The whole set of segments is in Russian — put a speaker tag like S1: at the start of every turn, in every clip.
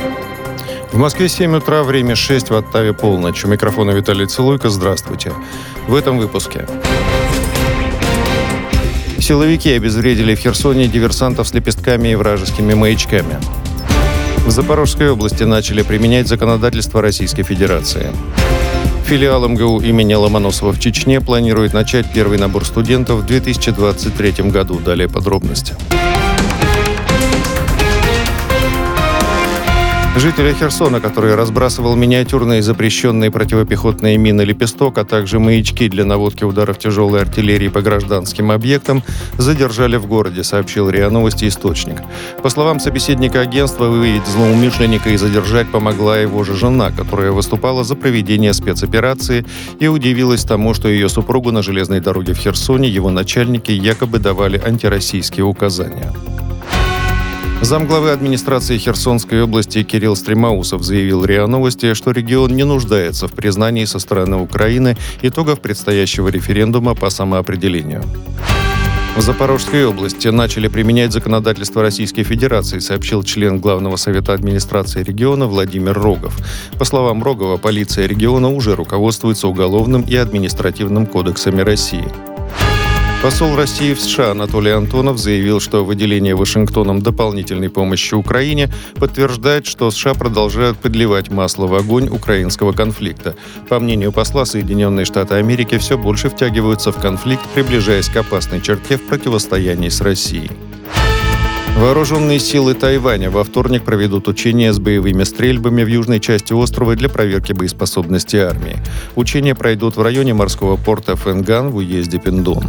S1: В Москве 7 утра, время 6, в Оттаве полночь. У микрофона Виталий Целуйко. Здравствуйте. В этом выпуске. Силовики обезвредили в Херсоне диверсантов с лепестками и вражескими маячками. В Запорожской области начали применять законодательство Российской Федерации. Филиал МГУ имени Ломоносова в Чечне планирует начать первый набор студентов в 2023 году. Далее подробности. Жителя Херсона, который разбрасывал миниатюрные запрещенные противопехотные мины «Лепесток», а также маячки для наводки ударов тяжелой артиллерии по гражданским объектам, задержали в городе, сообщил РИА Новости источник. По словам собеседника агентства, выявить злоумышленника и задержать помогла его же жена, которая выступала за проведение спецоперации и удивилась тому, что ее супругу на железной дороге в Херсоне его начальники якобы давали антироссийские указания. Замглавы администрации Херсонской области Кирилл Стремоусов заявил РИА Новости, что регион не нуждается в признании со стороны Украины итогов предстоящего референдума по самоопределению. В Запорожской области начали применять законодательство Российской Федерации, сообщил член Главного совета администрации региона Владимир Рогов. По словам Рогова, полиция региона уже руководствуется Уголовным и Административным кодексами России. Посол России в США Анатолий Антонов заявил, что выделение Вашингтоном дополнительной помощи Украине подтверждает, что США продолжают подливать масло в огонь украинского конфликта. По мнению посла, Соединенные Штаты Америки все больше втягиваются в конфликт, приближаясь к опасной черте в противостоянии с Россией. Вооруженные силы Тайваня во вторник проведут учения с боевыми стрельбами в южной части острова для проверки боеспособности армии. Учения пройдут в районе морского порта Фэнган в уезде Пиндун.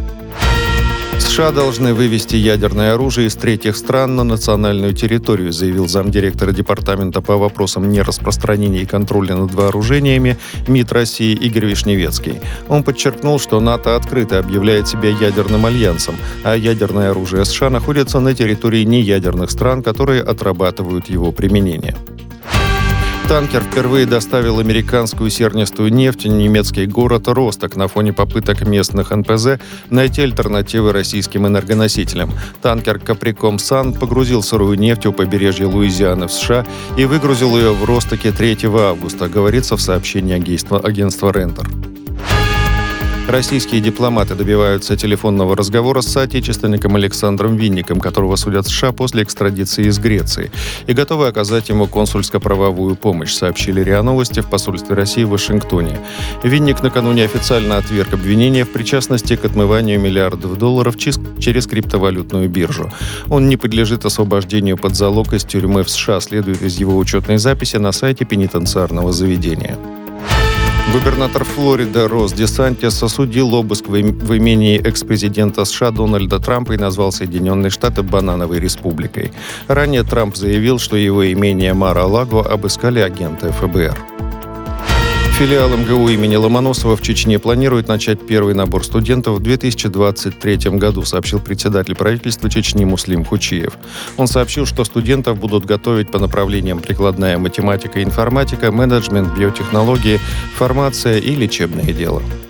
S1: США должны вывести ядерное оружие из третьих стран на национальную территорию, заявил замдиректора Департамента по вопросам нераспространения и контроля над вооружениями МИД России Игорь Вишневецкий. Он подчеркнул, что НАТО открыто объявляет себя ядерным альянсом, а ядерное оружие США находится на территории неядерных стран, которые отрабатывают его применение. Танкер впервые доставил американскую сернистую нефть в немецкий город Росток на фоне попыток местных НПЗ найти альтернативы российским энергоносителям. Танкер «Каприком Сан» погрузил сырую нефть у побережья Луизианы в США и выгрузил ее в Ростоке 3 августа, говорится в сообщении агентства «Рентер». Российские дипломаты добиваются телефонного разговора с соотечественником Александром Винником, которого судят в США после экстрадиции из Греции, и готовы оказать ему консульско-правовую помощь, сообщили РИА Новости в посольстве России в Вашингтоне. Винник накануне официально отверг обвинения в причастности к отмыванию миллиардов долларов через криптовалютную биржу. Он не подлежит освобождению под залог из тюрьмы в США, следует из его учетной записи на сайте пенитенциарного заведения. Губернатор Флориды Рос Десантис осудил обыск в имении экс-президента США Дональда Трампа и назвал Соединенные Штаты банановой республикой. Ранее Трамп заявил, что его имение Мар-а-Лаго обыскали агенты ФБР. Филиал МГУ имени Ломоносова в Чечне планирует начать первый набор студентов в 2023 году, сообщил председатель правительства Чечни Муслим Хучиев. Он сообщил, что студентов будут готовить по направлениям прикладная математика и информатика, менеджмент, биотехнологии, фармация и лечебное дело.